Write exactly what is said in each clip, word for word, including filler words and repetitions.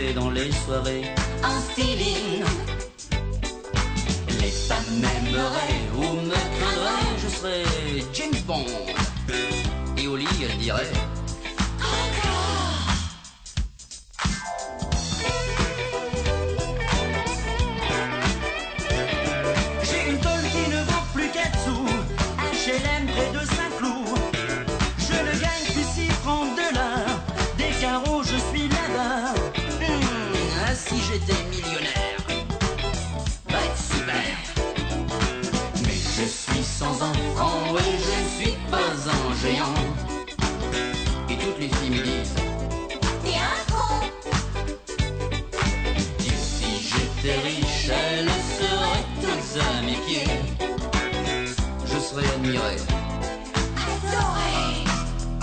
danser dans les soirées en styling. Les femmes m'aimeraient ou me craindraient, je serais James Bond. Et au lit, elle dirait Encore. J'ai une tôle qui ne vaut plus quatre sous, H L M près de Saint-Cloud. Je ne gagne plus six francs de l'heure, des carreaux je suis là-bas. Hum, ah, si j'étais millionnaire, va être super. Mais je suis sans enfant et je ne suis pas un géant. Et toutes les filles me disent T'es un con. Dieu, si j'étais riche, elles seraient toutes à mes pieds. Je serais admiré. Adoré.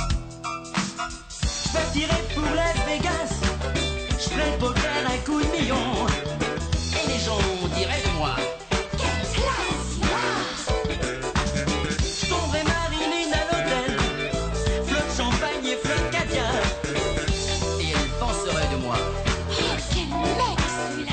Je partirai pour Las Vegas, je ferai le poker à coups de millions. Et les gens diraient de moi Quelle classe il a. Je tomberai Marilyn à l'hôtel, flotte champagne et flotte caviar. et elles penseraient de moi. Oh, quel mec celui-là.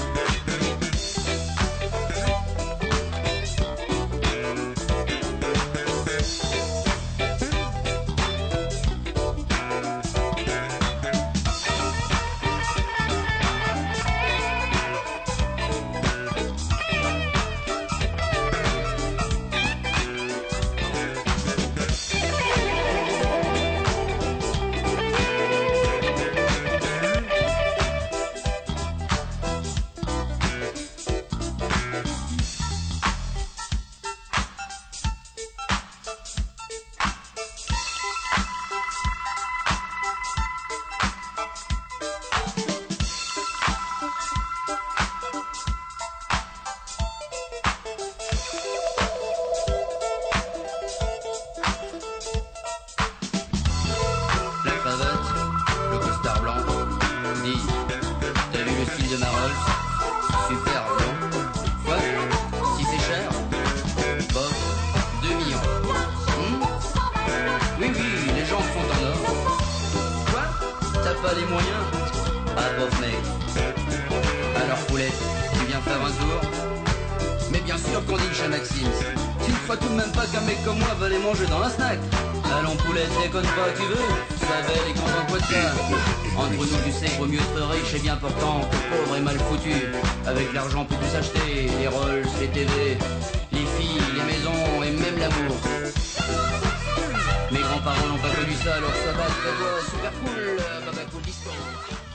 La cravate, le costard blanc. Dis, t'as vu le style de ma Rolls? Super blanc. Quoi? Si c'est cher? Bof, deux millions. Hmm? Oui, oui, les gens sont en or. Quoi? T'as pas les moyens? Ah, bof, mec. Alors, poulette, tu viens faire un tour? Mais bien sûr qu'on dit que chez Maxime. Tu ne crois tout de même pas qu'un mec comme moi va les manger dans un snack? Allons poulette, déconne pas, tu veux? Ça va, les grands quoi de ça? Entre nous, tu sais, vaut mieux être riche et bien portant que pauvre et mal foutu. Avec l'argent, on peut tout s'acheter, les Rolls, les T V, les filles, les maisons et même l'amour. Mes grands-parents n'ont pas connu ça, alors ça va, ça va, super cool, baba cool disco.